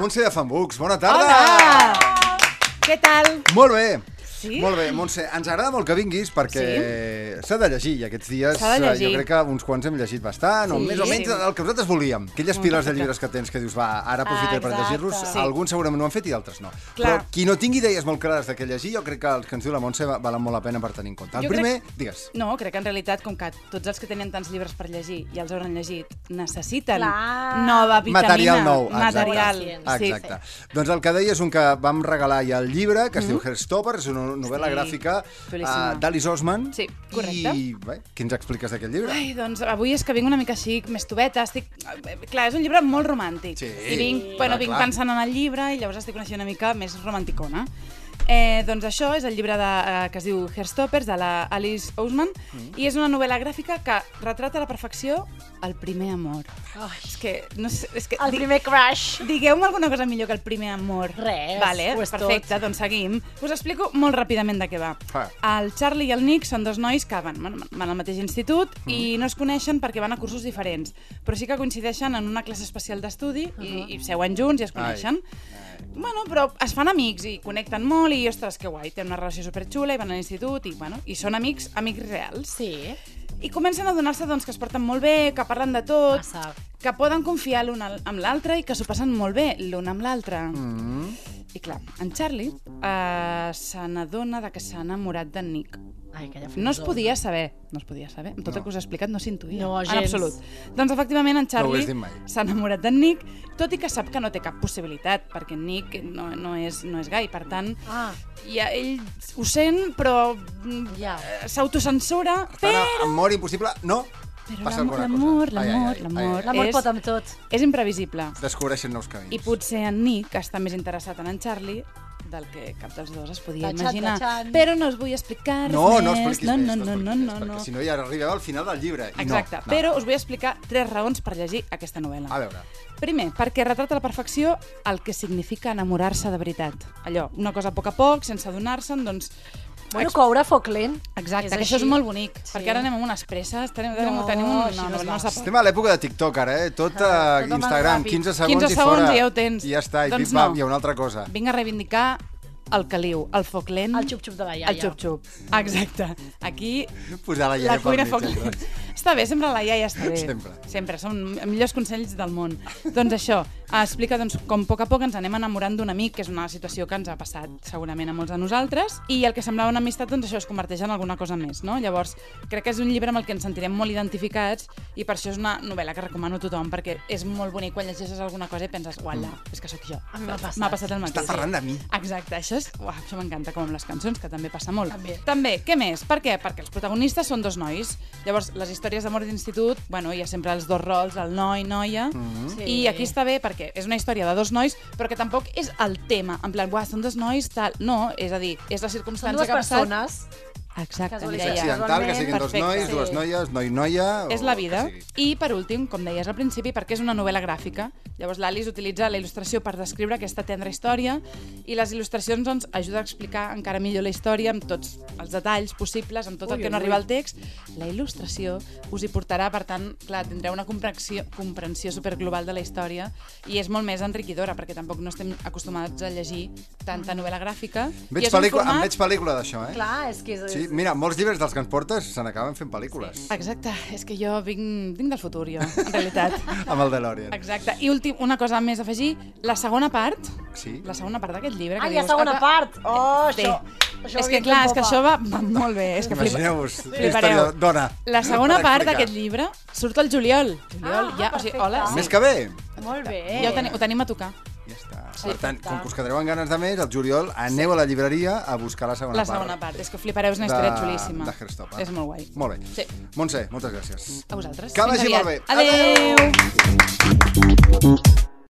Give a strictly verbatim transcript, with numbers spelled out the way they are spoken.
Montse de Fambucs, bona tarda! Hola! Què tal? Molt bé! Sí? Molt bé, Montse, ens agrada molt que vinguis perquè s'ha de llegir i aquests dies S'ha de llegir. jo crec que uns quants hem llegit bastant, o Sí. més o menys el que nosaltres volíem. Aquelles Molt piles de perfecte. llibres que tens que dius, va, ara aprofitaré per Exacte. llegir-los, Sí. alguns segurament ho han fet i altres no. Clar. Però qui no tingui idees molt clares de què llegir, jo crec que els que ens diu la Montse va- valen molt la pena per tenir en compte. El Jo primer, crec- digues. No, crec que en realitat, com que tots els que tenen tants llibres per llegir i els hauran llegit, necessiten Clar. nova vitamina. Material nou, exacte. Material. Sí. Exacte. Doncs el que deia és un que vam regalar ja el llibre, que es diu Heartstopper, és una novel·la Sí, gràfica xulíssima. uh, d'Alice Oseman. Sí, correcte. I bé, què ens expliques d'aquest llibre? Ai, doncs avui és que vinc una mica així, més tubeta, estic... Clar, és un llibre molt romàntic. Sí, I vinc, bueno, clar, vinc clar. pensant en el llibre i llavors estic coneixent una mica més romanticona. Eh, doncs això és el llibre de, eh, que es diu Heartstoppers, de la Alice Oseman, mm. i és una novel·la gràfica que retrata a la perfecció el primer amor. Ai. És que, no sé, és que... El di- primer crush. Digueu-me alguna cosa millor que el primer amor. Res, Vale, ho és perfecte, tot. doncs seguim. Us explico molt ràpidament de què va. Va. El Charlie i el Nick són dos nois que van, van, van al mateix institut mm. i no es coneixen perquè van a cursos diferents, però sí que coincideixen en una classe especial d'estudi uh -huh. i, i seuen junts i es coneixen. Ai. Bueno, però es fan amics i connecten molt i, ostres, que guai, tenen una relació superxula i van a l'institut i, bueno, i són amics, amics reals. Sí. I comencen a donar-se doncs, que es porten molt bé, que parlen de tot, Massa. que poden confiar l'un al- amb l'altre i que s'ho passen molt bé l'un amb l'altre. Mm. I clar, en Charlie eh, se n'adona de que s'ha enamorat d'en Nick. Ai, aquella No es friendzone. podia saber, no es podia saber. Amb tot No. el que us he explicat no s'intuïa, No, en gens. absolut. Doncs efectivament en No ho Charlie hagués dit mai. s'ha enamorat d'en Nick, tot i que sap que no té cap possibilitat, perquè en Nick no, no, és, no és gai, per tant, Ah, ja, ell ho sent, però mm, Ja. eh, s'autocensura, Per tant, però... amor impossible, no. Però Passa l'amor, alguna l'amor, cosa. Ai, ai, l'amor, ai, l'amor... ai, ai. l'amor és- pot amb tot. És imprevisible. Descobreixen nous camins. I potser en Nick està més interessat en en Charlie del que cap dels dos es podia Tachan, imaginar. tachan. Però no us vull explicar res No, no més. expliquis no, més, no, no no, no, expliquis no, més, no. perquè si no ja arribem al final del llibre. I Exacte, no, no. però us vull explicar tres raons per llegir aquesta novel·la. A veure, Primer, perquè retrata a la perfecció el que significa enamorar-se de veritat. Allò, una cosa a poc a poc, sense adonar-se'n, doncs... Bueno, coure foc lent. Exacte, És que això és així. molt bonic, Sí. perquè ara anem amb unes presses, tenim, tenim, No, tenim un... així no es va. s'ha- estem a l'època de TikTok ara, eh? Tot Ah, a tot amb el Instagram, ràpid. quinze segons quinze i segons fora. i ja ho tens. I ja està, i Doncs pim-pam, no. hi ha una altra cosa. Vinc a reivindicar el caliu, el foc lent... El xup-xup de la iaia. El xup-xup, exacte. Aquí Posar la la iaia cuina pel foc mig, lent. eh? Està bé, sempre la iaia està bé. Sempre. Sempre, són millors consells del món. Doncs això, explica doncs, com a poc a poc ens anem enamorant d'un amic, que és una situació que ens ha passat segurament a molts de nosaltres, i el que semblava una amistat, doncs això es converteix en alguna cosa més, no? Llavors, crec que és un llibre amb el que ens sentirem molt identificats i per això és una novel·la que recomano a tothom, perquè és molt bonic quan llegeixes alguna cosa i penses, uala, és que sóc jo. A mi m'ha passat. M'ha passat el mateix. Està parlant de mi. Exacte, això, és, uah, això m'encanta, com amb les cançons, que també passa molt. També. També, què més? Per què? Perquè els protagonistes són dos nois. Llavors, les històries d'amor d'institut, bueno, hi ha sempre els dos rols, el noi, noia, Mm-hmm. Sí. i aquí està bé perquè és una història de dos nois, però que tampoc és el tema, en plan, uah, són dos nois, tal... No, és a dir, és la Són circumstància dues que ha passat... persones. Exacte, Casualitat. Mireia. Accidental, que siguin dos Perfecte. nois, dues Sí. noies, noi-noia... És o la el que vida. sigui. I, per últim, com deies al principi, perquè és una novel·la gràfica. Llavors, l'Alice utilitza la il·lustració per descriure aquesta tendra història i les il·lustracions doncs, ajuda a explicar encara millor la història amb tots els detalls possibles, amb tot el Ui, que no ui, arriba ui. al text. La il·lustració us hi portarà, per tant, clar, tindreu una comprensió, comprensió superglobal de la història i és molt més enriquidora, perquè tampoc no estem acostumats a llegir tanta novel·la gràfica. I Veig és un pel·lícula, format- Em veig pel·lícula d'això, eh? Clar, és que és... Sí, mira, molts llibres dels que ens portes se n'acaben fent pel·lícules. Exacte, és que jo vinc, vinc del futur, jo, en realitat. Amb el DeLorean. Exacte. I últim, una cosa més a afegir, la segona part, Sí? la segona part d'aquest llibre... Ah, que hi ha dius, segona "Apa, part! Oh, Bé, això... això és ho que havíem clar, fet és que popa. això va, va molt bé. És que flipa- Imagineu-vos, flipareu. història, dona. La segona per part explicar. d'aquest llibre surt el juliol. Juliol, Ah, ja, o sigui, perfecte. hola, sí. Més que bé. Molt bé. Ja ho, teni ho tenim a tocar. Ja està. Sí, Per tant, perfecte. com que us quedareu amb ganes de més, el juliol aneu a la llibreria a buscar la segona La part. segona part. És que flipareu, és una història de- xulíssima. de Heartstopper. És molt guai. Molt bé. Sí. Montse, moltes gràcies. A vosaltres. Que Fins vagi molt aviat. bé. Adéu.